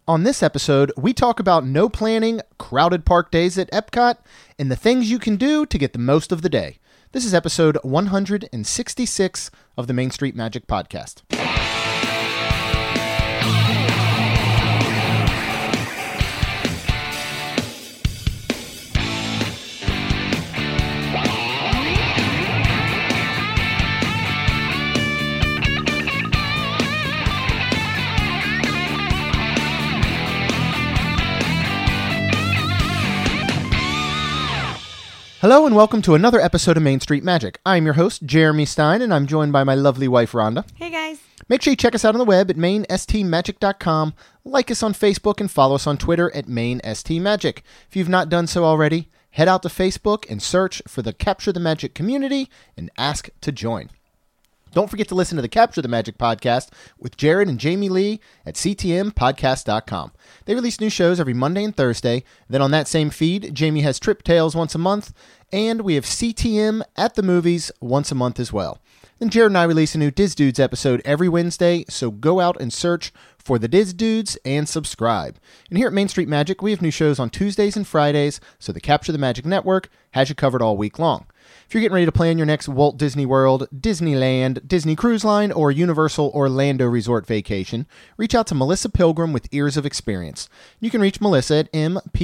On this episode, we talk about no planning, crowded park days at Epcot, and the things you can do to get the most of the day. This is episode 166 of the Main Street Magic Podcast. Hello and welcome to another episode of Main Street Magic. I'm your host, Jeremy Stein, and I'm joined by my lovely wife, Rhonda. Hey, guys. Make sure you check us out on the web at mainstmagic.com, like us on Facebook, and follow us on Twitter at mainstmagic. If you've not done so already, head out to Facebook and search for the Capture the Magic community and ask to join. Don't forget to listen to the Capture the Magic podcast with Jared and Jamie Lee at ctmpodcast.com. They release new shows every Monday and Thursday. Then on that same feed, Jamie has Trip Tales once a month, and we have CTM at the movies once a month as well. Then Jared and I release a new Diz Dudes episode every Wednesday, so go out and search for the Diz Dudes and subscribe. And here at Main Street Magic, we have new shows on Tuesdays and Fridays, so the Capture the Magic Network has you covered all week long. If you're getting ready to plan your next Walt Disney World, Disneyland, Disney Cruise Line, or Universal Orlando Resort vacation, reach out to Melissa Pilgrim with Ears of Experience. You can reach Melissa at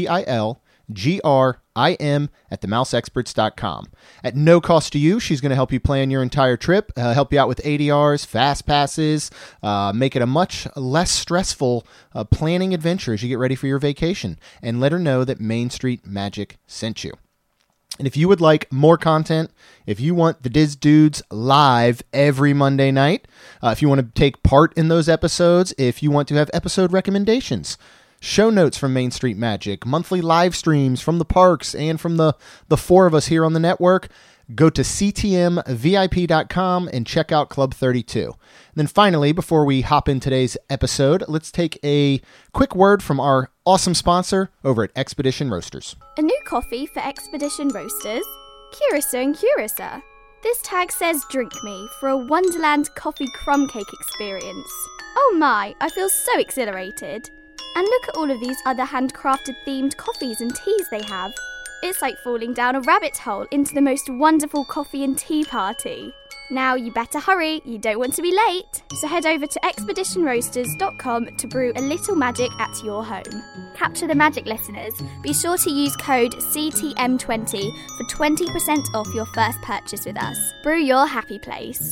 MPILGRIM@themouseexperts.com. At no cost to you, she's going to help you plan your entire trip, help you out with ADRs, fast passes, make it a much less stressful planning adventure as you get ready for your vacation. And let her know that Main Street Magic sent you. And if you would like more content, if you want the Diz Dudes live every Monday night, if you want to take part in those episodes, if you want to have episode recommendations, show notes from Main Street Magic, monthly live streams from the parks and from the four of us here on the network, go to ctmvip.com and check out Club 32. And then finally, before we hop in today's episode, let's take a quick word from our awesome sponsor over at Expedition Roasters. A new coffee for Expedition Roasters, Curacao and Curacao. This tag says drink me for a Wonderland coffee crumb cake experience. Oh my, I feel so exhilarated. And look at all of these other handcrafted themed coffees and teas they have. It's like falling down a rabbit hole into the most wonderful coffee and tea party. Now you better hurry, you don't want to be late. So head over to expeditionroasters.com to brew a little magic at your home. Capture the Magic listeners, be sure to use code CTM20 for 20% off your first purchase with us. Brew your happy place.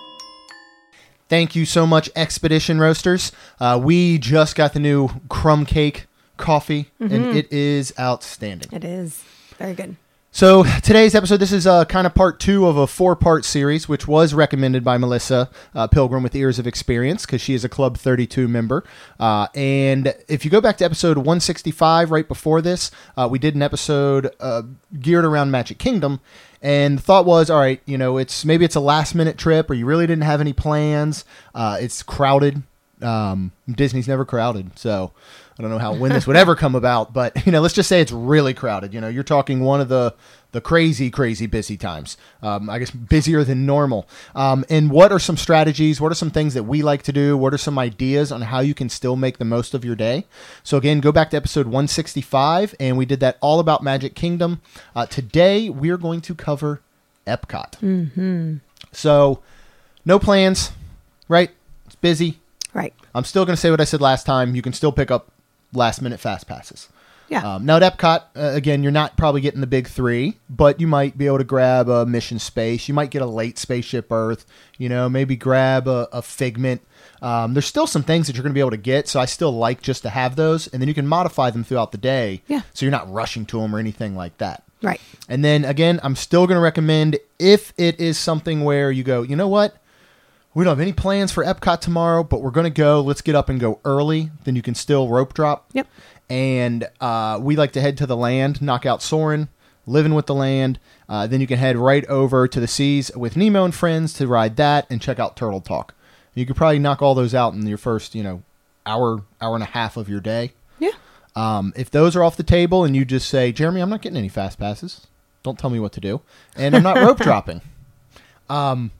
Thank you so much, Expedition Roasters. We just got the new crumb cake coffee, and it is outstanding. It is. Very good. So today's episode, this is kind of part 2 of a 4-part series, which was recommended by Melissa Pilgrim with Ears of Experience, because she is a Club 32 member. And if you go back to episode 165, right before this, we did an episode geared around Magic Kingdom. And the thought was, all right, you know, maybe it's a last-minute trip, or you really didn't have any plans. It's crowded. Disney's never crowded, so I don't know when this would ever come about, but, you know, let's just say it's really crowded. You know, you're talking one of the crazy, crazy busy times. I guess busier than normal. And what are some strategies? What are some things that we like to do? What are some ideas on how you can still make the most of your day? So again, go back to episode 165, and we did that all about Magic Kingdom. Today, we're going to cover Epcot. Mm-hmm. So, no plans, right? It's busy. Right. I'm still going to say what I said last time. You can still pick up last-minute fast passes. Yeah. Now, at Epcot, again, you're not probably getting the big 3, but you might be able to grab a Mission Space. You might get a late Spaceship Earth. You know, maybe grab a Figment. There's still some things that you're going to be able to get, so I still like just to have those, and then you can modify them throughout the day. Yeah. So you're not rushing to them or anything like that. Right. And then, again, I'm still going to recommend, if it is something where you go, you know what? We don't have any plans for Epcot tomorrow, but we're going to go. Let's get up and go early. Then you can still rope drop. Yep. And we like to head to the land, knock out Soarin', Living with the Land. Then you can head right over to the Seas with Nemo and Friends to ride that and check out Turtle Talk. You could probably knock all those out in your first, hour and a half of your day. Yeah. If those are off the table and you just say, Jeremy, I'm not getting any fast passes. Don't tell me what to do. And I'm not rope dropping.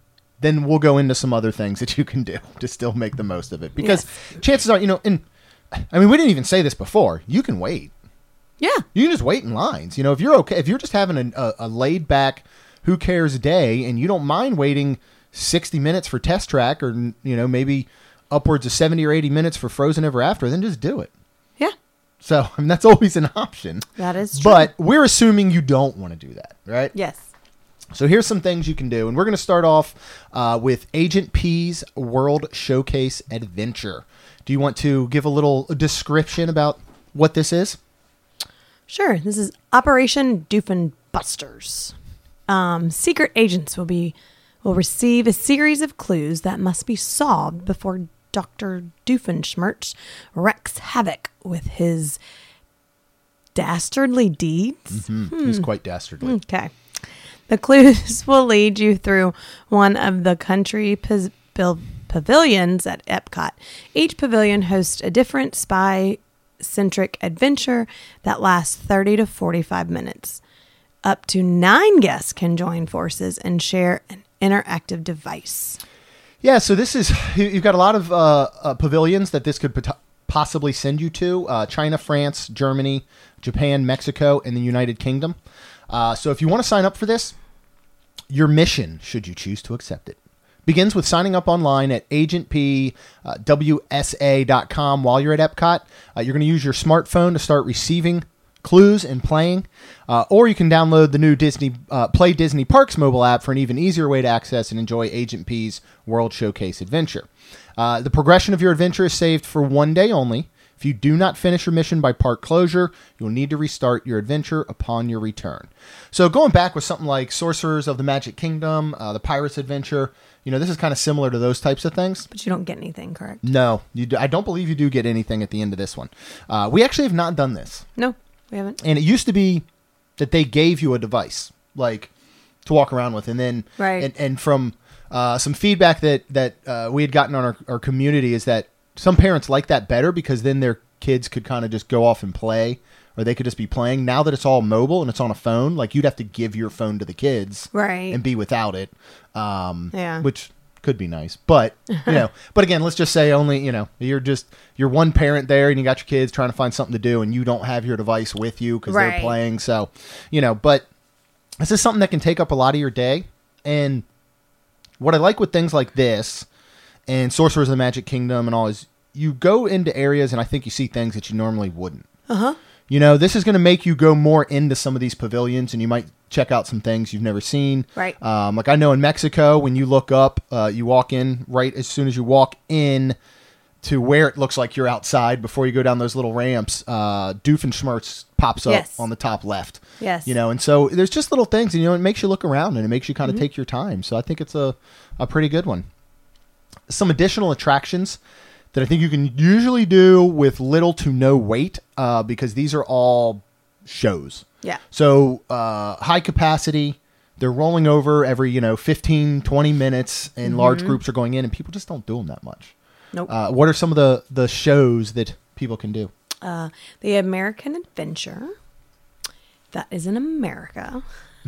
Then we'll go into some other things that you can do to still make the most of it. Because chances are, and I mean, we didn't even say this before. You can wait. Yeah. You can just wait in lines. You know, if you're okay, if you're just having a laid back, who cares day, and you don't mind waiting 60 minutes for Test Track, or, you know, maybe upwards of 70 or 80 minutes for Frozen Ever After, then just do it. Yeah. So, I mean, that's always an option. That is true. But we're assuming you don't want to do that, right? Yes. So here's some things you can do. And we're going to start off with Agent P's World Showcase Adventure. Do you want to give a little description about what this is? Sure. This is Operation Doofenbusters. Secret agents will receive a series of clues that must be solved before Dr. Doofenshmirtz wreaks havoc with his dastardly deeds. He's quite dastardly. Okay. The clues will lead you through one of the country pavilions at Epcot. Each pavilion hosts a different spy-centric adventure that lasts 30 to 45 minutes. Up to 9 guests can join forces and share an interactive device. Yeah, so this is, you've got a lot of pavilions that this could possibly send you to. China, France, Germany, Japan, Mexico, and the United Kingdom. So if you want to sign up for this, your mission, should you choose to accept it, begins with signing up online at agentpwsa.com while you're at Epcot. You're going to use your smartphone to start receiving clues and playing, or you can download the new Play Disney Parks mobile app for an even easier way to access and enjoy Agent P's World Showcase Adventure. The progression of your adventure is saved for one day only. If you do not finish your mission by park closure, you'll need to restart your adventure upon your return. So going back with something like Sorcerers of the Magic Kingdom, the Pirates Adventure, you know, this is kind of similar to those types of things. But you don't get anything, correct? No, I don't believe you do get anything at the end of this one. We actually have not done this. No, we haven't. And it used to be that they gave you a device, like, to walk around with. And then, right. and from some feedback that we had gotten on our community is that some parents like that better because then their kids could kind of just go off and play, or they could just be playing. Now that it's all mobile and it's on a phone, like, you'd have to give your phone to the kids, right, and be without it. Yeah, which could be nice, but you know. But again, let's just say only, you know, you're one parent there, and you got your kids trying to find something to do, and you don't have your device with you because right, they're playing. So, you know, but this is something that can take up a lot of your day. And what I like with things like this and Sorcerers of the Magic Kingdom and all is you go into areas and I think you see things that you normally wouldn't. You know, this is going to make you go more into some of these pavilions, and you might check out some things you've never seen. Right. Like I know in Mexico, when you look up, you walk in right as soon as you walk in to where it looks like you're outside before you go down those little ramps, Doofenshmirtz pops up, yes, on the top left. Yes. You know, and so there's just little things, and, you know, it makes you look around and it makes you kind of take your time. So I think it's a pretty good one. Some additional attractions that I think you can usually do with little to no wait, because these are all shows. Yeah. So high capacity, they're rolling over every, 15, 20 minutes, and large groups are going in, and people just don't do them that much. Nope. What are some of the shows that people can do? The American Adventure. That is in America.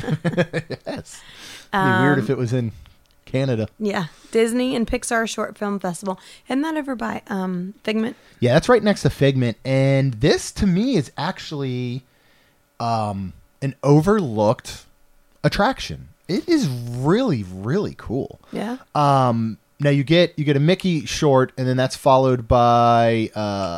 Yes. It'd be weird if it was in Canada. Yeah. Disney and Pixar Short Film Festival. Isn't that over by Figment? Yeah, that's right next to Figment. And this, to me, is actually an overlooked attraction. It is really, really cool. Yeah. Now you get a Mickey short, and then that's followed by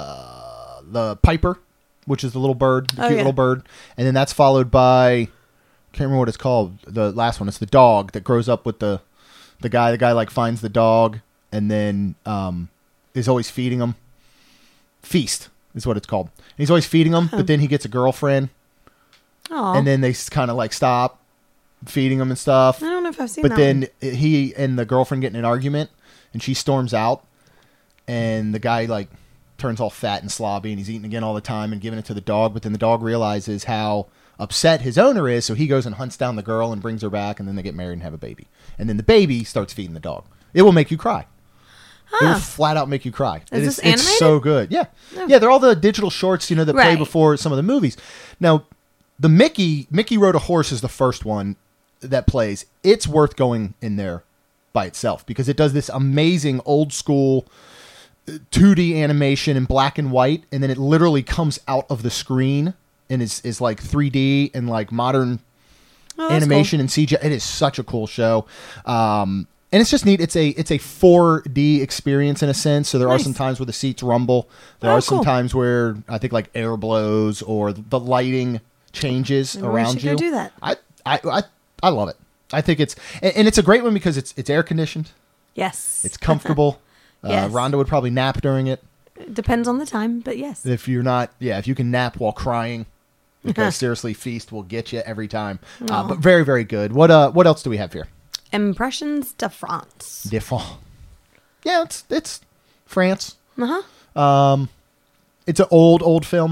the Piper, which is the little bird, the cute little bird, and then that's followed by, I can't remember what it's called. The last one, it's the dog that grows up with the guy. The guy like finds the dog and then is always feeding him. Feast is what it's called. And he's always feeding him, but then he gets a girlfriend. Aww. And then they kind of like stop feeding him and stuff. I don't know if I've seen that. But then he and the girlfriend get in an argument, and she storms out, and the guy like turns all fat and slobby, and he's eating again all the time and giving it to the dog. But then the dog realizes how upset his owner is, so he goes and hunts down the girl and brings her back, and then they get married and have a baby. And then the baby starts feeding the dog. It will make you cry. It will flat out make you cry. Is this animated? It's so good. Yeah. Oh. Yeah, they're all the digital shorts, that play Right. before some of the movies. Now, the Mickey Rode a Horse is the first one that plays. It's worth going in there by itself because it does this amazing old school 2D animation in black and white, and then it literally comes out of the screen and is like 3D and like modern animation and CGI. It is such a cool show. And it's just neat. It's a 4D experience in a sense. So there are some times where the seats rumble. There are some times where I think like air blows or the lighting changes around you. Go do that. I love it. I think it's a great one because it's air conditioned. Yes. It's comfortable. Yes. Rhonda would probably nap during it. It depends on the time, but yes. If you're not, if you can nap while crying, because seriously, Feast will get you every time. But very, very good. What else do we have here? Impressions de France. De France. Yeah, it's France. Uh-huh. It's an old film.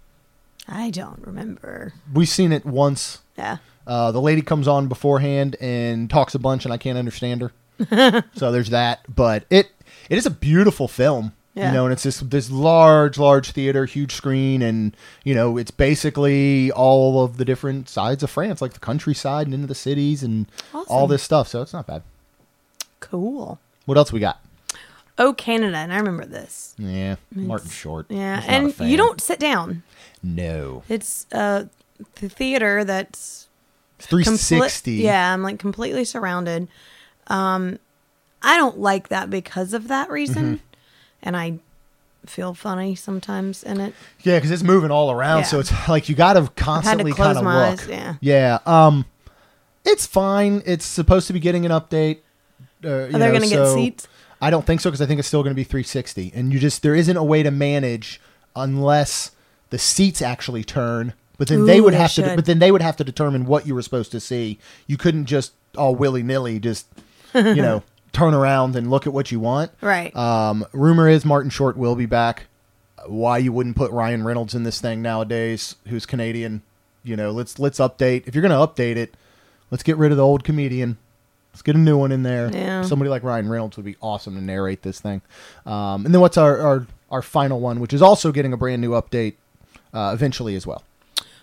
I don't remember. We've seen it once. Yeah. The lady comes on beforehand and talks a bunch, and I can't understand her. So there's that. But it is a beautiful film. Yeah. And it's this large theater, huge screen, and it's basically all of the different sides of France, like the countryside and into the cities and all this stuff. So it's not bad. Cool. What else we got? Oh, Canada, and I remember this. Yeah, Martin Short. Yeah, and you don't sit down. No. It's the theater that's 360. Yeah, I'm like completely surrounded. I don't like that because of that reason. And I feel funny sometimes in it. Yeah, because it's moving all around, so it's like you got to constantly kind of look. Eyes, yeah. It's fine. It's supposed to be getting an update. Are they going to get seats? I don't think so, because I think it's still going to be 360, and there isn't a way to manage unless the seats actually turn. But then they would have to. But then they would have to determine what you were supposed to see. You couldn't just all willy nilly just turn around and look at what you want. Right. Rumor is Martin Short will be back. Why you wouldn't put Ryan Reynolds in this thing nowadays, who's Canadian? Let's update. If you're going to update it, let's get rid of the old comedian. Let's get a new one in there. Yeah. Somebody like Ryan Reynolds would be awesome to narrate this thing. And then what's our final one, which is also getting a brand new update eventually as well.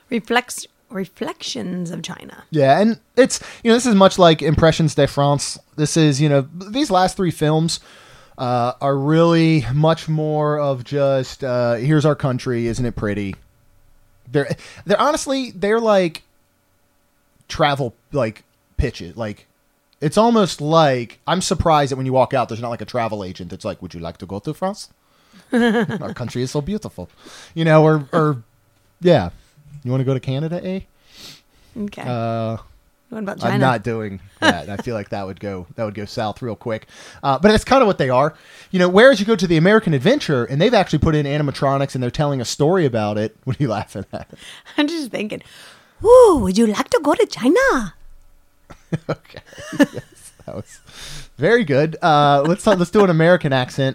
Reflections of China. Yeah, and it's this is much like Impressions de France. This is these last three films are really much more of just here's our country, isn't it pretty? They're honestly they're like travel like pitches. Like it's almost like I'm surprised that when you walk out, there's not like a travel agent. It's like, would you like to go to France? Our country is so beautiful, or yeah. You want to go to Canada, eh? Okay. What about China? I'm not doing that. I feel like that would go south real quick. But that's kind of what they are. Whereas you go to the American Adventure and they've actually put in animatronics and they're telling a story about it. What are you laughing at? I'm just thinking, ooh, would you like to go to China? Okay. Yes, that was very good. Let's do an American accent.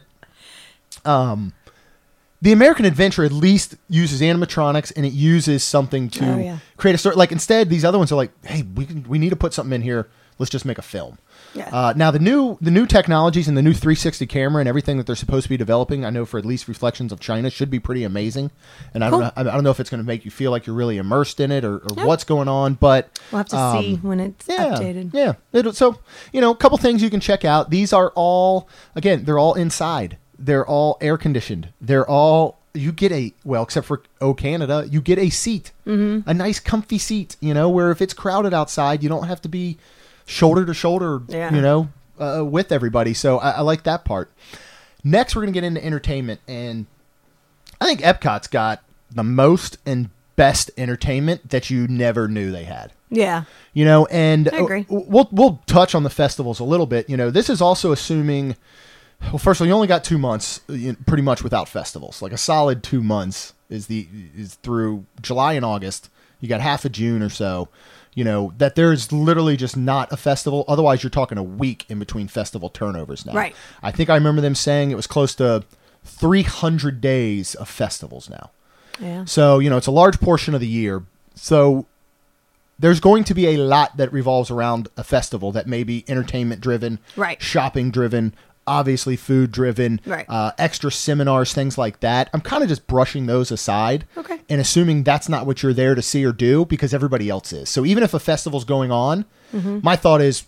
The American Adventure at least uses animatronics and it uses something to create a story. Like instead, these other ones are like, hey, we need to put something in here. Let's just make a film. Yeah. Now the new technologies and the new 360 camera and everything that they're supposed to be developing, I know for at least Reflections of China, should be pretty amazing. And I don't know if it's going to make you feel like you're really immersed in it or what's going on, but we'll have to see when it's updated. Yeah. So a couple things you can check out. These are all they're all inside. They're all air conditioned. You get except for Canada, you get a seat, a nice comfy seat, where if it's crowded outside, you don't have to be shoulder to shoulder, with everybody. So I like that part. Next, we're going to get into entertainment. And I think Epcot's got the most and best entertainment that you never knew they had. Yeah. And I agree. We'll touch on the festivals a little bit. This is also assuming... Well, first of all, you only got 2 months pretty much without festivals. Like a solid 2 months is through July and August. You got half of June or so, that there's literally just not a festival. Otherwise, you're talking a week in between festival turnovers now. Right. I think I remember them saying it was close to 300 days of festivals now. Yeah. So, it's a large portion of the year. So there's going to be a lot that revolves around a festival that may be entertainment driven, right, shopping driven, obviously food driven, right, extra seminars, things like that. I'm kind of just brushing those aside, okay, and assuming that's not what you're there to see or do because everybody else is. So even if a festival's going on, my thought is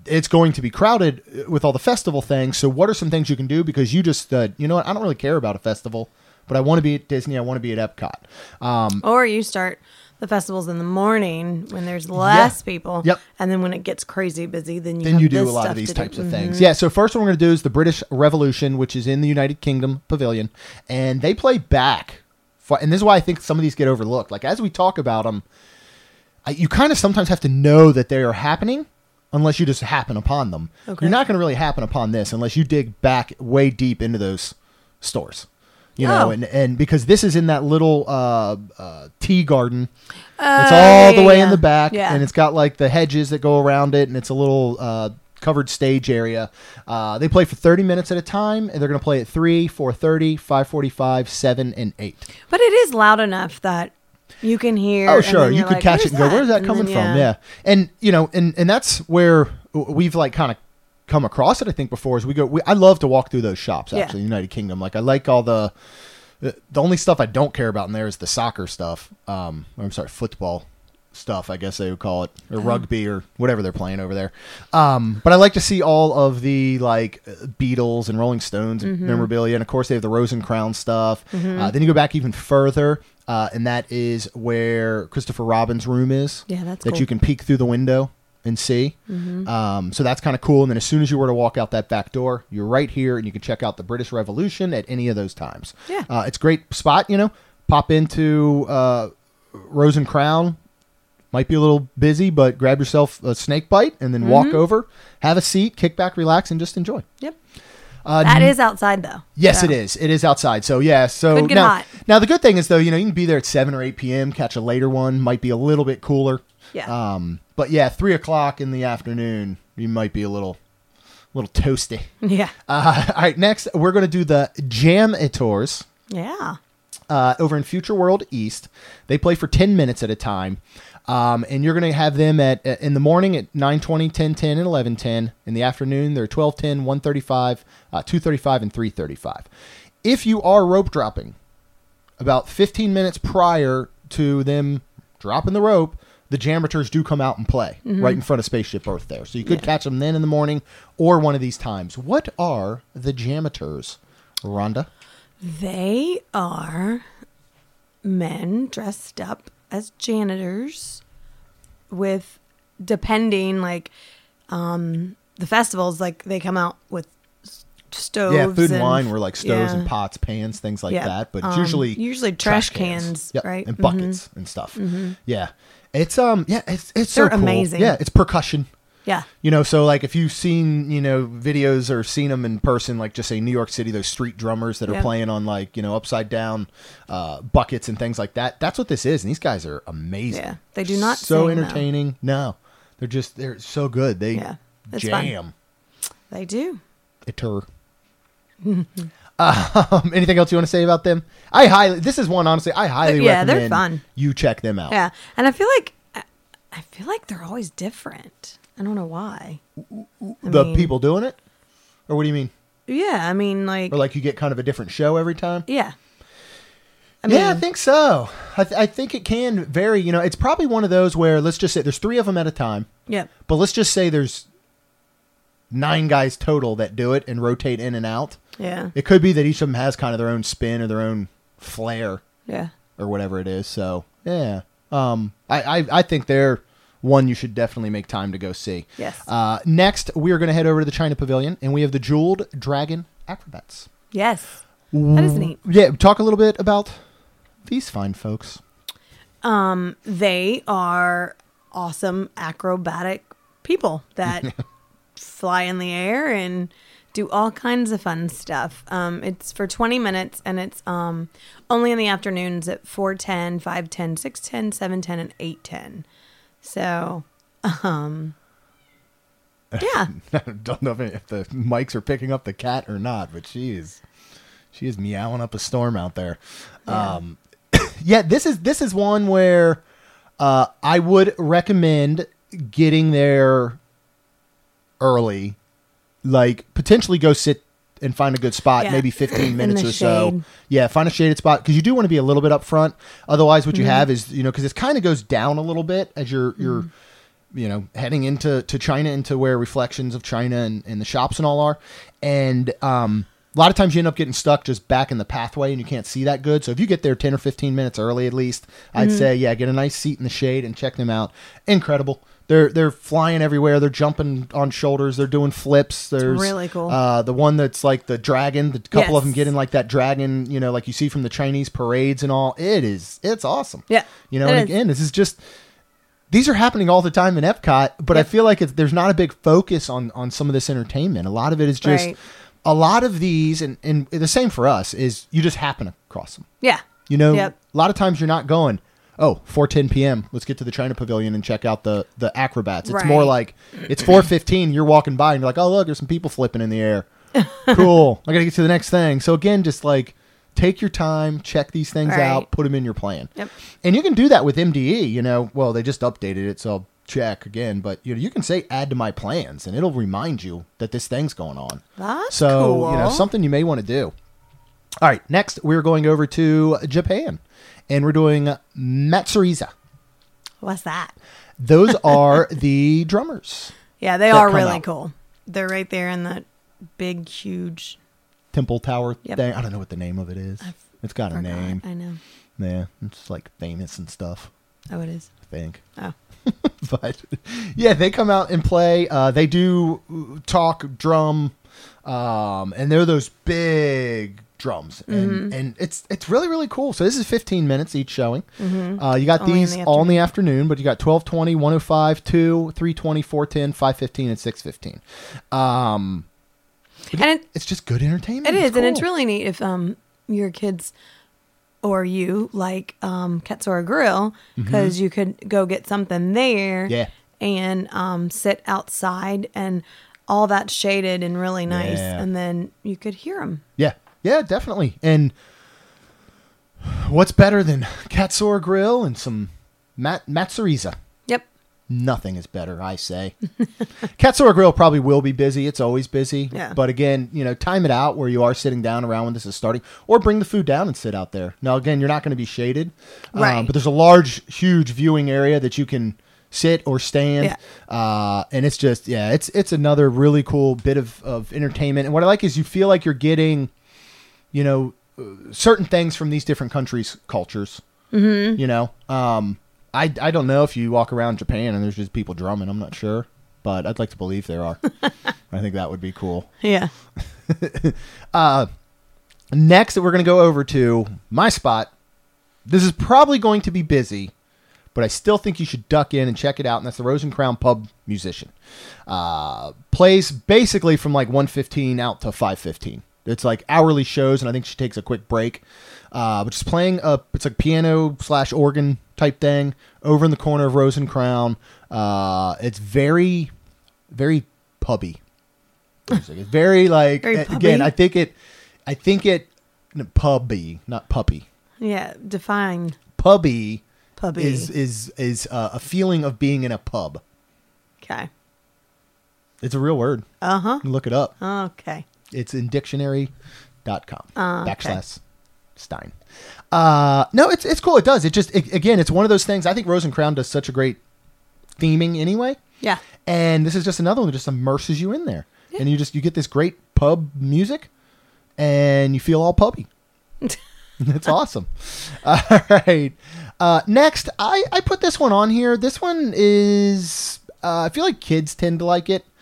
it's going to be crowded with all the festival things. So what are some things you can do? Because you just, you know what? I don't really care about a festival, but I want to be at Disney. I want to be at Epcot. Or you start the festivals in the morning when there's less people. Yep. And then when it gets crazy busy, then you do a lot of these types of things. Yeah. So first one we're going to do is the British Revolution, which is in the United Kingdom Pavilion, and they play back. And this is why I think some of these get overlooked. Like as we talk about them, you kind of sometimes have to know that they are happening unless you just happen upon them. Okay. You're not going to really happen upon this unless you dig back way deep into those stores. You know, and because this is in that little tea garden. It's all the way in the back, and it's got like the hedges that go around it, and it's a little covered stage area. They play for 30 minutes at a time, and they're going to play at 3, 4:30, 5:45, 7, and 8. But it is loud enough that you can hear. Oh, sure. You could catch it and go, where's that coming from? Yeah. And, you know, and that's where we've like kind of come across it, I think, before. As I love to walk through those shops, actually, United Kingdom. Like, I like all the only stuff I don't care about in there is the soccer stuff. Football stuff, I guess they would call it, or rugby or whatever they're playing over there. But I like to see all of the like Beatles and Rolling Stones memorabilia, and of course they have the Rose and Crown stuff. Then you go back even further, and that is where Christopher Robin's room is. Yeah, that's that cool. You can peek through the window and see. So that's kind of cool. And then as soon as you were to walk out that back door, you're right here, and you can check out the British Revolution at any of those times. Yeah, it's a great spot. You know, pop into Rose and Crown. Might be a little busy, but grab yourself a snake bite and then walk over, have a seat, kick back, relax, and just enjoy. Yep. That is outside, though. Yes, it is. It is outside. So, yeah. So could get hot. Now, the good thing is, though, you know, you can be there at 7 or 8 p.m., catch a later one. Might be a little bit cooler. Yeah. But, yeah, 3 o'clock in the afternoon, you might be a little toasty. Yeah. All right, next, we're going to do the Jam Tours. Yeah. Over in Future World East. They play for 10 minutes at a time. And you're going to have them in the morning at 9:20, 10:10, and 11:10. In the afternoon, they're 12:10, 1:35, 2:35, and 3:35. If you are rope dropping about 15 minutes prior to them dropping the rope, the Jammeters do come out and play right in front of Spaceship Earth there. So you could catch them then in the morning or one of these times. What are the Jammeters, Rhonda? They are men dressed up as janitors with, depending, like, the festivals, like, they come out with stoves. Yeah, food and wine were like stoves and pots, pans, things like that. But it's usually trash cans, right? And buckets and stuff. Yeah. It's They're so cool. amazing. Yeah, it's percussion. Yeah. You know, so like if you've seen, you know, videos or seen them in person, like just say New York City, those street drummers that are playing on like, you know, upside down buckets and things like that. That's what this is. And these guys are amazing. Yeah. They do not so sing, entertaining. Though. No, they're so good. They jam. Fun. They do. Anything else you want to say about them? This is one, honestly, I highly recommend they're fun. You check them out. Yeah. And I feel like they're always different. I don't know why. People doing it? Or what do you mean? Yeah, I mean, like... Or like you get kind of a different show every time? Yeah. I think so. I think it can vary. You know, it's probably one of those where, let's just say, there's 3 of them at a time. Yeah. But let's just say there's 9 guys total that do it and rotate in and out. Yeah. It could be that each of them has kind of their own spin or their own flair. Yeah. Or whatever it is. So, yeah. I think they're one you should definitely make time to go see. Yes. Next, we are going to head over to the China Pavilion, and we have the Jeweled Dragon Acrobats. Yes. That is neat. Yeah, talk a little bit about these fine folks. They are awesome acrobatic people that fly in the air and do all kinds of fun stuff. It's for 20 minutes, and it's only in the afternoons at 4:10, 5:10, 6:10, 7:10, and 8:10. So, yeah. Don't know if the mics are picking up the cat or not, but she is meowing up a storm out there. Yeah. This is one where I would recommend getting there early. Like, potentially go sit and find a good spot, maybe 15 minutes or so. Yeah, find a shaded spot, because you do want to be a little bit up front. Otherwise, what you have is, you know, because it kind of goes down a little bit as you're heading into China, into where Reflections of China and the shops and all are. And a lot of times you end up getting stuck just back in the pathway and you can't see that good. So if you get there 10 or 15 minutes early at least, I'd say, get a nice seat in the shade and check them out. Incredible. They're flying everywhere. They're jumping on shoulders. They're doing flips. There's really cool. The one that's like the dragon. The couple of them get in like that dragon, like you see from the Chinese parades and all. It's awesome. Yeah. And again, this is just, these are happening all the time in Epcot, but I feel like there's not a big focus on some of this entertainment. A lot of it is just, a lot of these, and the same for us, is you just happen across them. Yeah. A lot of times you're not going, 4:10 p.m. Let's get to the China Pavilion and check out the acrobats. It's more like it's 4:15. You're walking by and you're like, oh, look, there's some people flipping in the air. Cool. I got to get to the next thing. So again, just like take your time, check these things out, put them in your plan. Yep. And you can do that with MDE. Well, they just updated it, so I'll check again. But you can say add to my plans, and it'll remind you that this thing's going on. That's so cool. Something you may want to do. All right, next we're going over to Japan. And we're doing Matsuriza. What's that? Those are the drummers. Yeah, they are really cool. They're right there in that big, huge temple tower thing. I don't know what the name of it is. It's got a name. I know. Yeah, it's like famous and stuff. Oh, it is? I think. Oh. But, they come out and play. They do talk, drum, and they're those big drums, and it's really, really cool. So this is 15 minutes each showing. You got these all in the afternoon, but you got 12:20, 1:05, 2, 3:20, 4:10, 5:15, and 6:15. And it's just good entertainment. It is, and it's really neat if your kids or you like Katsura Grill, because you could go get something there and sit outside, and all that's shaded and really nice, and then you could hear them. Yeah, definitely. And what's better than Katsura Grill and some Matsuriza? Yep. Nothing is better, I say. Katsura Grill probably will be busy. It's always busy. Yeah. But again, time it out where you are sitting down around when this is starting, or bring the food down and sit out there. Now, again, you're not going to be shaded. Right. But there's a large, huge viewing area that you can sit or stand. And it's just, it's another really cool bit of entertainment. And what I like is you feel like you're getting, certain things from these different countries' cultures. I don't know if you walk around Japan and there's just people drumming. I'm not sure, but I'd like to believe there are. I think that would be cool. Yeah. Next, we're going to go over to my spot. This is probably going to be busy, but I still think you should duck in and check it out. And that's the Rose and Crown Pub Musician. Plays basically from like 1:15 out to 5:15. It's like hourly shows, and I think she takes a quick break. But she's playing it's like piano/organ type thing over in the corner of Rose and Crown. It's very, very pubby. It's very like, very again, I think it pubby, not puppy. Yeah, define. Pubby is a feeling of being in a pub. Okay. It's a real word. Look it up. Okay. It's in dictionary.com /Stein. No, it's cool. It does. Again, it's one of those things. I think Rose and Crown does such a great theming anyway. Yeah. And this is just another one that just immerses you in there. Yeah. And you get this great pub music and you feel all pubby. It's awesome. All right. Next, I put this one on here. This one is, I feel like kids tend to like it.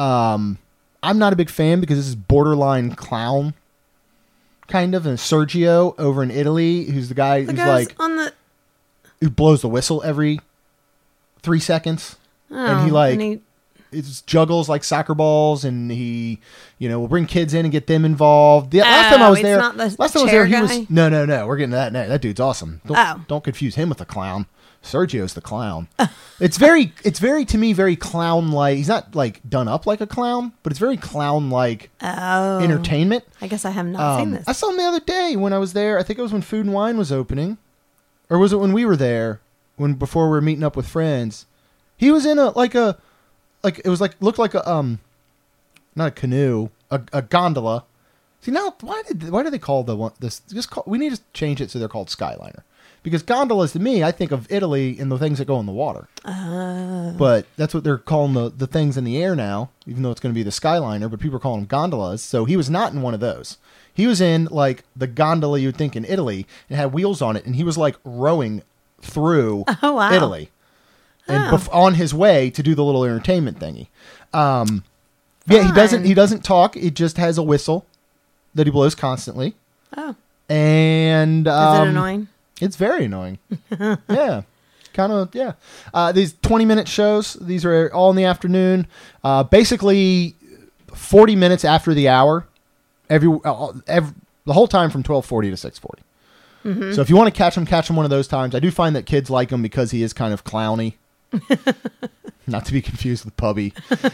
I'm not a big fan because this is borderline clown, kind of. And Sergio over in Italy, who's the guy who's like who blows the whistle every 3 seconds, and he juggles like soccer balls, and he will bring kids in and get them involved. Last time I was there, he was no. We're getting to that now. That dude's awesome. Don't confuse him with a clown. Sergio's the clown. It's very to me very clown like. He's not like done up like a clown, but it's very clown like entertainment. I guess I have not seen this. I saw him the other day when I was there. I think it was when Food and Wine was opening, or was it when we were there? Before we were meeting up with friends, he was in looked like a not a canoe, a gondola, See, now, why do they call this? We need to change it so they're called Skyliner. Because gondolas, to me, I think of Italy and the things that go in the water. But that's what they're calling the things in the air now, even though it's going to be the Skyliner, but people are calling them gondolas. So he was not in one of those. He was in, like, the gondola you'd think in Italy, and had wheels on it, and he was, like, rowing through Italy. And on his way to do the little entertainment thingy. He doesn't talk. He just has a whistle that he blows constantly. Oh. And... Is it annoying? It's very annoying. Yeah. Kind of, yeah. These 20-minute shows, these are all in the afternoon. Basically, 40 minutes after the hour, the whole time from 12:40 to 6:40. Mm-hmm. So if you want to catch him one of those times. I do find that kids like him because he is kind of clowny. Not to be confused with Pubby.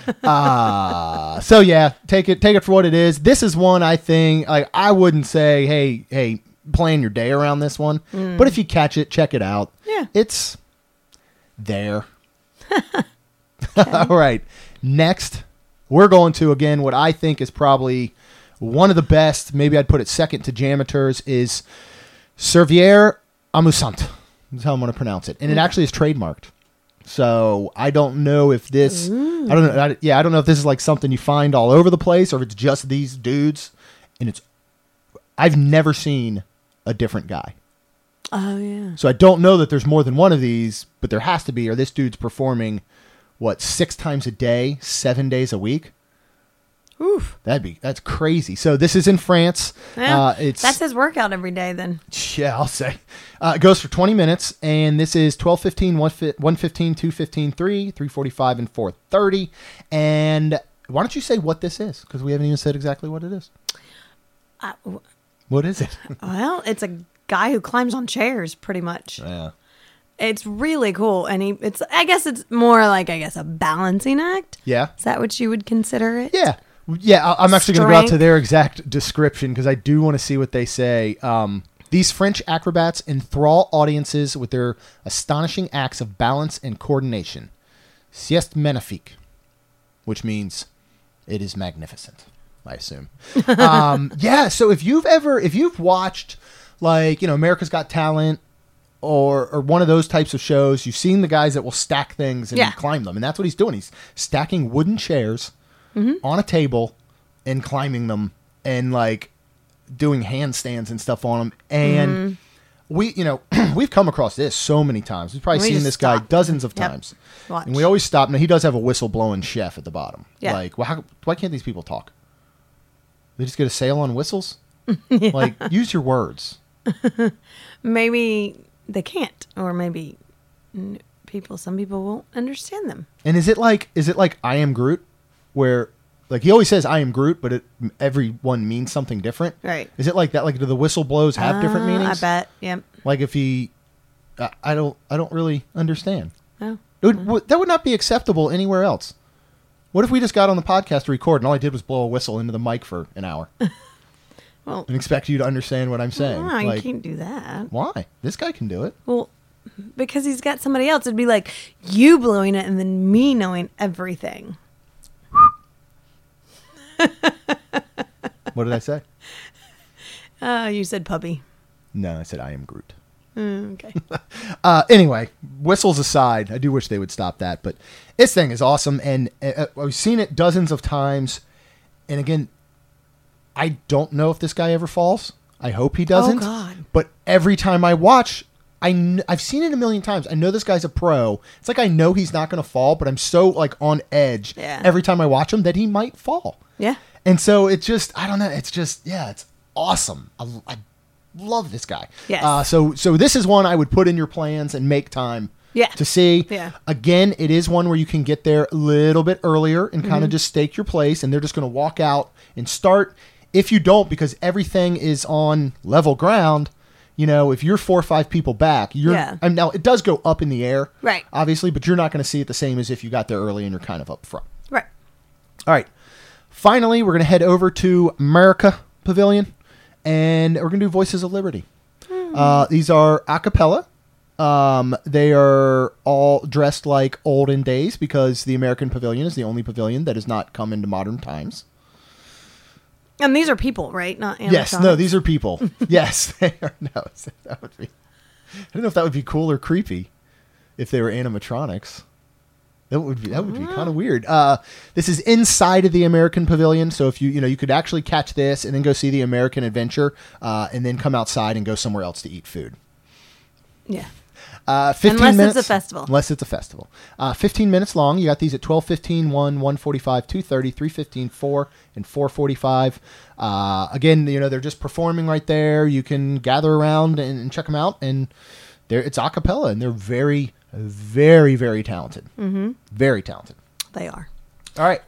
So yeah, take it for what it is. This is one I think, like, I wouldn't say, hey, plan your day around this one. But if you catch it, check it out. Yeah. It's there. All right. Next, we're going to, again, what I think is probably one of the best, maybe I'd put it second to Jameters, is Servier Amusant. That's how I'm going to pronounce it. And it actually is trademarked. So I don't know if this, I don't know if this is like something you find all over the place or if it's just these dudes. And I've never seen a different guy. Oh, yeah. So I don't know that there's more than one of these, but there has to be, or this dude's performing, 6 times a day, 7 days a week? Oof. That's crazy. So this is in France. Yeah, that's his workout every day then. Yeah, I'll say. It goes for 20 minutes, and this is 12:15, 1:15, 2:15, 3:45, and 4:30. And why don't you say what this is? Because we haven't even said exactly what it is. What is it? Well, it's a guy who climbs on chairs, pretty much. Yeah. It's really cool, and I guess it's more like, a balancing act. Yeah. Is that what you would consider it? Yeah. Yeah, I'm actually going to go out to their exact description because I do want to see what they say. These French acrobats enthrall audiences with their astonishing acts of balance and coordination. C'est magnifique, which means it is magnificent, I assume. Yeah, so if you've watched, like, America's Got Talent or one of those types of shows, you've seen the guys that will stack things and climb them. And that's what he's doing. He's stacking wooden chairs on a table and climbing them and, like, doing handstands and stuff on them. And we've come across this so many times. We've probably seen this guy dozens of times. Watch. And we always stop. Now, he does have a whistle-blowing chef at the bottom. Yeah. Like, why can't these people talk? They just get a sail on whistles? Like, use your words. Maybe they can't, or maybe some people won't understand them. And is it like I Am Groot, where, like, he always says I am Groot, but everyone means something different? Right. Is it like that? Like, do the whistle blows have different meanings? I bet. Yep. Like, if he, I don't really understand. Oh. That would not be acceptable anywhere else. What if we just got on the podcast to record and all I did was blow a whistle into the mic for an hour? Well, and expect you to understand what I'm saying. No, you can't do that. Why? This guy can do it. Well, because he's got somebody else. It'd be like you blowing it and then me knowing everything. What did I say? You said puppy. No, I said I am Groot. Okay. Anyway, whistles aside, I do wish they would stop that, but this thing is awesome, and I've seen it dozens of times, and again, I don't know if this guy ever falls. I hope he doesn't. Oh, God. But every time I watch, I've seen it a million times. I know this guy's a pro. It's like I know he's not going to fall, but I'm so, like, on edge every time I watch him that he might fall. Yeah. And so it's just, I don't know. It's just, it's awesome. I love this guy. Yes. So this is one I would put in your plans and make time to see. Yeah. Again, it is one where you can get there a little bit earlier and kind of just stake your place, and they're just going to walk out and start. If you don't, because everything is on level ground, if you're 4 or 5 people back, now it does go up in the air, right? Obviously, but you're not going to see it the same as if you got there early and you're kind of up front. Right. All right. Finally, we're going to head over to America Pavilion, and we're going to do Voices of Liberty. These are a cappella. They are all dressed like olden days because the American Pavilion is the only pavilion that has not come into modern times. And these are people, right? Not animatronics. Yes, no, these are people. Yes, they are. No, that would be. I don't know if that would be cool or creepy if they were animatronics. That would be kind of weird. This is inside of the American Pavilion, so if you could actually catch this and then go see the American Adventure, and then come outside and go somewhere else to eat food. Yeah. 15 unless minutes. it's a festival. Unless it's a festival. 15 minutes long. You got these at 12:15, 1, 1:45, 2:30, 3:15, 4, and 4:45. Again, they're just performing right there. You can gather around and check them out, and it's a cappella, and they're very, very, very talented. Mm-hmm. Very talented. They are. All right.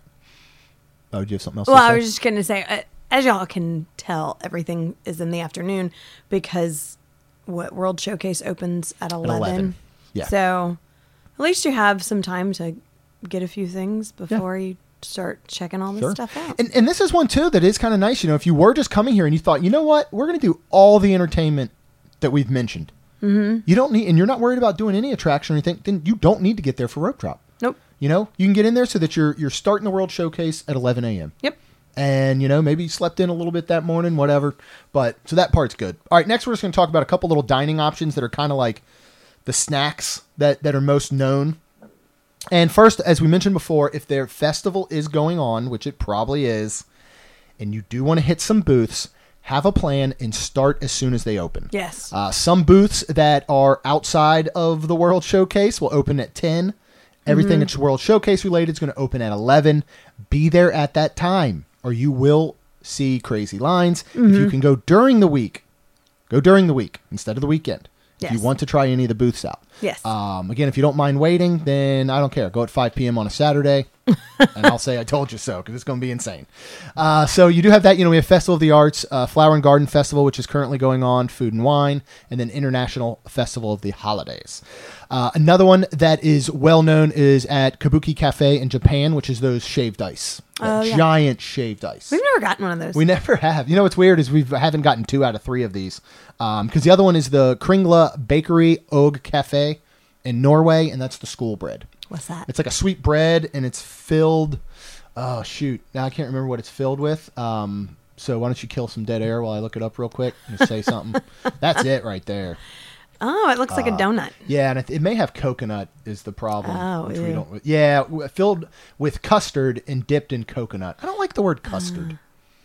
Oh, do you have something else? Well, I was just going to say, as y'all can tell, everything is in the afternoon because World Showcase opens at 11. Yeah. So at least you have some time to get a few things before you start checking all this stuff out. And this is one, too, that is kind of nice. If you were just coming here and you thought, you know what, we're going to do all the entertainment that we've mentioned. Mm-hmm. You don't need, and you're not worried about doing any attraction or anything, then you don't need to get there for rope drop. Nope. You can get in there so that you're starting the World Showcase at 11 a.m. Yep. And, maybe you slept in a little bit that morning, whatever. But so that part's good. All right, next we're just going to talk about a couple little dining options that are kind of like the snacks that are most known. And first, as we mentioned before, if their festival is going on, which it probably is, and you do want to hit some booths, have a plan and start as soon as they open. Yes. Some booths that are outside of the World Showcase will open at 10. Everything that's World Showcase related is going to open at 11. Be there at that time, or you will see crazy lines. If you can go during the week, go during the week instead of the weekend. Yes. If you want to try any of the booths out. Yes. Again, if you don't mind waiting, then I don't care. Go at 5 p.m. on a Saturday, and I'll say I told you so, because it's going to be insane. So you do have that. We have Festival of the Arts, Flower and Garden Festival, which is currently going on, Food and Wine, and then International Festival of the Holidays. Another one that is well known is at Kabuki Cafe in Japan, which is those shaved ice. Giant shaved ice. We've never gotten one of those. We never have. What's weird is we haven't gotten 2 out of 3 of these. Because the other one is the Kringla Bakery Og Cafe in Norway, and that's the school bread. What's that? It's like a sweet bread, and it's filled. Oh, shoot. Now I can't remember what it's filled with. So why don't you kill some dead air while I look it up real quick and just say something? That's it right there. Oh, it looks like a donut. Yeah, and it may have coconut is the problem. Oh, which we don't. Yeah, filled with custard and dipped in coconut. I don't like the word custard.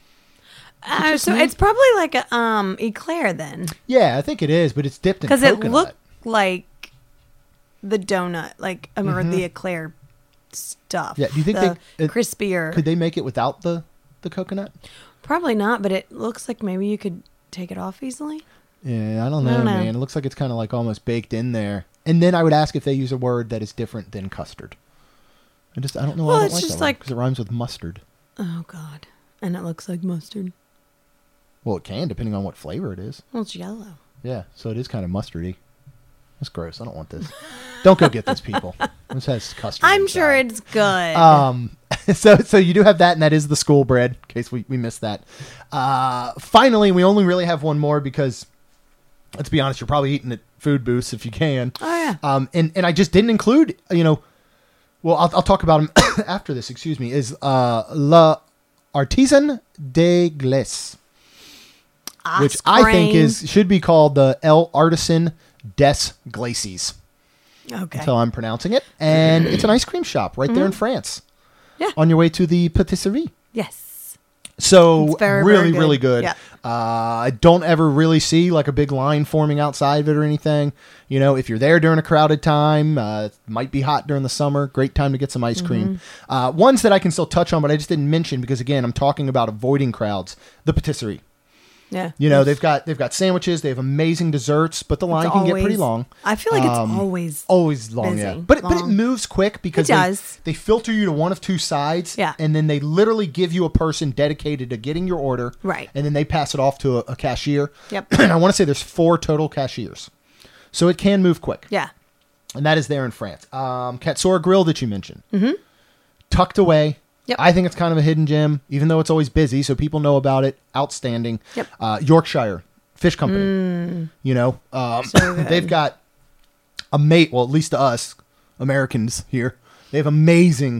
So it's probably like a eclair then. Yeah, I think it is, but it's dipped in coconut. Because it looked like the donut, or the eclair stuff. Yeah, do you think crispier? Could they make it without the coconut? Probably not, but it looks like maybe you could take it off easily. Yeah, I don't know, man. It looks like it's kind of like almost baked in there. And then I would ask if they use a word that is different than custard. I don't know why I don't like that word, because it rhymes with mustard. Oh, God. And it looks like mustard. Well, it can, depending on what flavor it is. Well, it's yellow. Yeah, so it is kind of mustardy. That's gross. I don't want this. Don't go get this, people. This has custard. I'm inside. sure it's good. So you do have that, and that is the school bread, in case we missed that. Finally, we only really have one more because, let's be honest, you're probably eating at food booths if you can. Oh, yeah. And I just didn't include, well, I'll talk about them after this, excuse me, is La Artisan de Glace. Which I think should be called the El Artisan des Glaces. Okay. That's how I'm pronouncing it. And it's an ice cream shop right there in France. Yeah. On your way to the patisserie. Yes. So it's very, really, very good. really good. Yeah. I don't ever really see like a big line forming outside of it or anything. If you're there during a crowded time, it might be hot during the summer. Great time to get some ice cream. Ones that I can still touch on, but I just didn't mention because, again, I'm talking about avoiding crowds. The patisserie. Yeah. They've got sandwiches, they have amazing desserts, but the line can get pretty long. I feel like it's always long, busy. yeah. But it moves quick because they filter you to one of 2 sides, and then they literally give you a person dedicated to getting your order, right? And then they pass it off to a cashier. Yep. And I want to say there's 4 total cashiers, so it can move quick. Yeah. And that is there in France. Katsura Grill that you mentioned, tucked away. Yep. I think it's kind of a hidden gem, even though it's always busy, so people know about it. Outstanding. Yep. Yorkshire Fish Company. They've got well, at least to us Americans here, they have amazing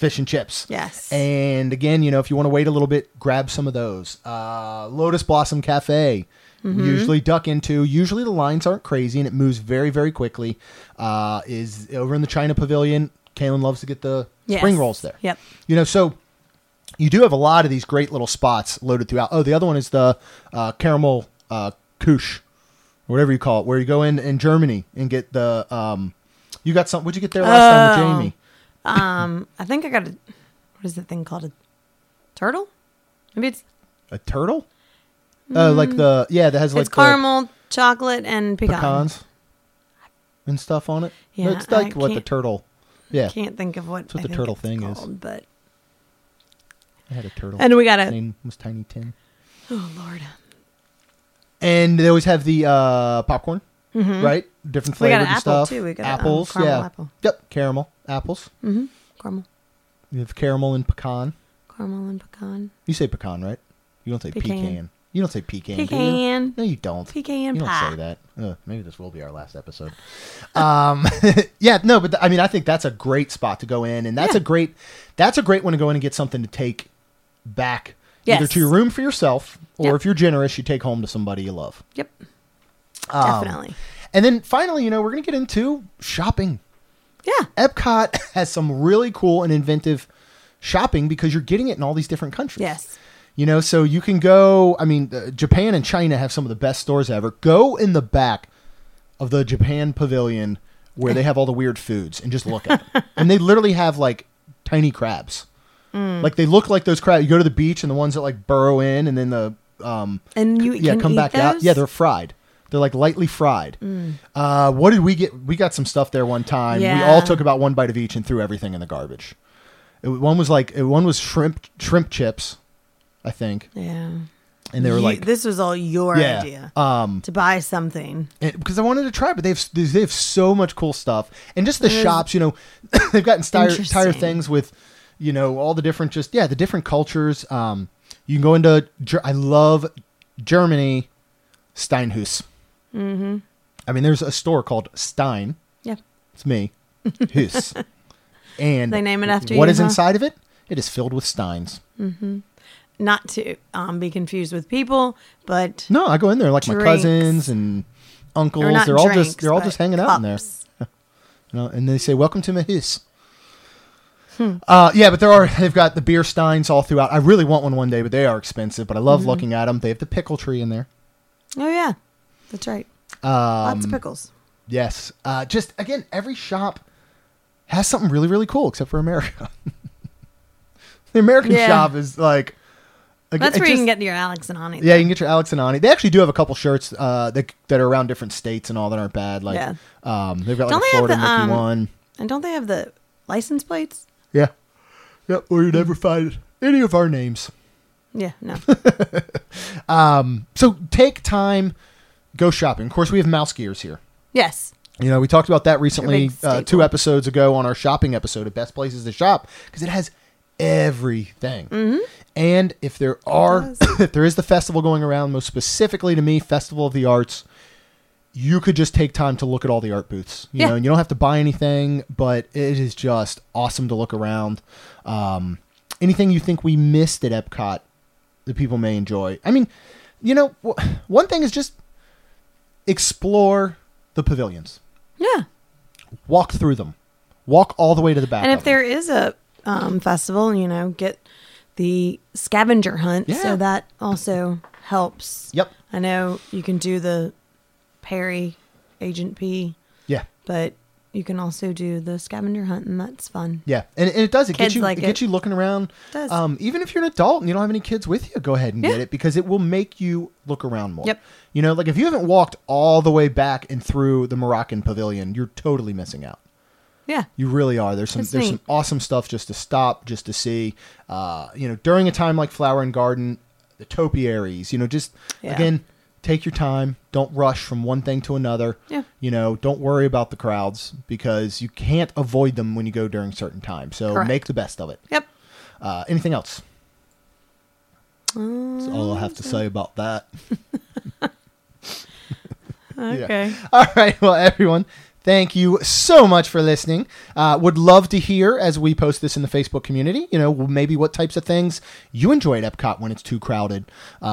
fish and chips. Yes. And again, if you want to wait a little bit, grab some of those. Lotus Blossom Cafe. We usually duck into. Usually the lines aren't crazy and it moves very, very quickly. Is over in the China Pavilion. Kaylin loves to get the spring rolls there. Yep. So you do have a lot of these great little spots loaded throughout. Oh, the other one is the caramel couche, or whatever you call it, where you go in Germany and get the. You got some. What'd you get there last time with Jamie? I think I got what is the thing called? A turtle? Maybe it's a turtle. Like that has like it's caramel, chocolate, and pecans and stuff on it. Yeah, it's like what the turtle. Yeah, can't think of what. That's what the turtle thing called, is. But I had a turtle, and we got His name was Tiny Tim. Oh Lord! And they always have the popcorn, right? Different flavored we got an and stuff. Apple too. We got apples, caramel apple. Yep, caramel apples. Caramel. You have caramel and pecan. Caramel and pecan. You say pecan, right? You don't say pecan. You don't say pecan. Pecan. Do you? No, you don't. Pecan you don't pie. say that. Maybe this will be our last episode. But I think that's a great spot to go in, and that's a great one to go in and get something to take back either to your room for yourself, or if you're generous, you take home to somebody you love. Yep. Definitely. And then finally, we're going to get into shopping. Yeah. Epcot has some really cool and inventive shopping because you're getting it in all these different countries. Yes. So you can go, Japan and China have some of the best stores ever. Go in the back of the Japan Pavilion where they have all the weird foods and just look at them. And they literally have like tiny crabs. Like they look like those crabs. You go to the beach and the ones that like burrow in and then and you can come eat back those? out. Yeah, they're fried. They're like lightly fried. What did we get? We got some stuff there one time. Yeah. We all took about one bite of each and threw everything in the garbage. One was shrimp chips, I think. Yeah. And they were like, this was all your idea to buy something. Because I wanted to try, but they have so much cool stuff. And just the shops, they've got entire things with, all the different, the different cultures. You can go into, I love Germany, Steinhaus. There's a store called Stein. Yeah. It's me. Hus. And they name it after what you, is inside of it? It is filled with Steins. Not to be confused with people, but no, I go in there like my cousins and uncles. They're all just hanging out in there. And they say, "Welcome to my house." But they've got the beer steins all throughout. I really want one day, but they are expensive. But I love looking at them. They have the pickle tree in there. Oh yeah, that's right. Lots of pickles. Yes. Just again, every shop has something really, really cool, except for America. The American shop is like. That's where you can get your Alex and Ani. Yeah, you can get your Alex and Ani. They actually do have a couple shirts that are around different states and all that aren't bad. Like, they've got like a Florida Mickey one. And don't they have the license plates? Yeah. Yep. Or you never find any of our names. Yeah. No. So take time, go shopping. Of course, we have mouse gears here. Yes. We talked about that recently 2 episodes ago on our shopping episode of Best Places to Shop because it has everything. And if there is the festival going around, most specifically to me, Festival of the Arts, you could just take time to look at all the art booths. You know, and you don't have to buy anything, but it is just awesome to look around. Anything you think we missed at Epcot that people may enjoy? One thing is just explore the pavilions. Yeah. Walk through them. Walk all the way to the back. And if there is a festival, get the scavenger hunt. Yeah. So that also helps. Yep. I know you can do the Perry Agent P. Yeah. But you can also do the scavenger hunt, and that's fun. Yeah. And it does. It Kids gets you looking around. It does. Even if you're an adult and you don't have any kids with you, go ahead and get it because it will make you look around more. Yep. Like if you haven't walked all the way back and through the Moroccan pavilion, you're totally missing out. Yeah. You really are. There's some awesome stuff just to stop, just to see. During a time like Flower and Garden, the topiaries, again, take your time. Don't rush from one thing to another. Yeah. Don't worry about the crowds because you can't avoid them when you go during certain times. So make the best of it. Yep. Anything else? That's all I'll have to say about that. Okay. Yeah. All right. Well, everyone, Thank you so much for listening. Would love to hear as we post this in the Facebook community, maybe what types of things you enjoy at Epcot when it's too crowded.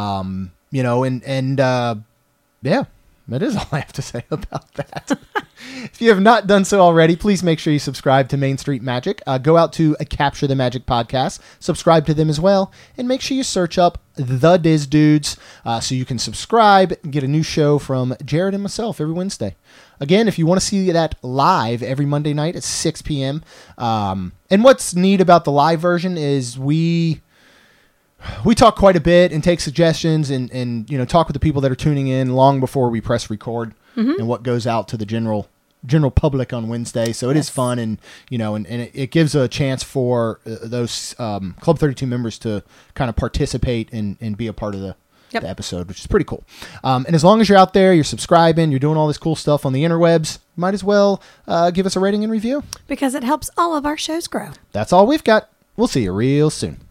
Yeah, that is all I have to say about that. If you have not done so already, please make sure you subscribe to Main Street Magic. Go out to Capture the Magic podcast, subscribe to them as well, and make sure you search up The Diz Dudes so you can subscribe and get a new show from Jared and myself every Wednesday. Again, if you want to see that live every Monday night at 6 p.m. And what's neat about the live version is we talk quite a bit and take suggestions and talk with the people that are tuning in long before we press record and what goes out to the general public on Wednesday. So it is fun and it gives a chance for those Club 32 members to kind of participate and be a part of the episode, which is pretty cool. And as long as you're out there, you're subscribing, you're doing all this cool stuff on the interwebs, might as well give us a rating and review. Because it helps all of our shows grow. That's all we've got. We'll see you real soon.